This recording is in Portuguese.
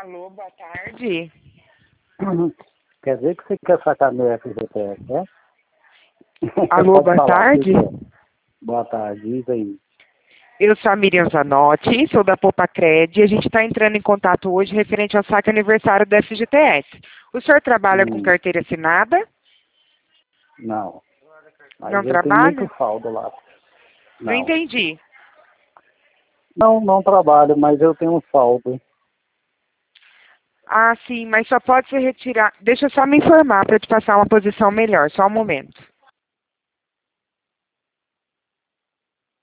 Alô, boa tarde. Quer dizer que você quer sacar meu FGTS, né? Alô, Pode boa falar, tarde. Boa tarde, diz aí. Eu sou a Miriam Zanotti, sou da Popacred e a gente está entrando em contato hoje referente ao saque aniversário do FGTS. O senhor trabalha com carteira assinada? Não. Mas Não eu tenho muito trabalha? saldo lá. Não Não. entendi. Não trabalho, mas eu tenho um saldo. Ah, sim, mas só pode ser retirado. Deixa eu só me informar para te passar uma posição melhor, só um momento.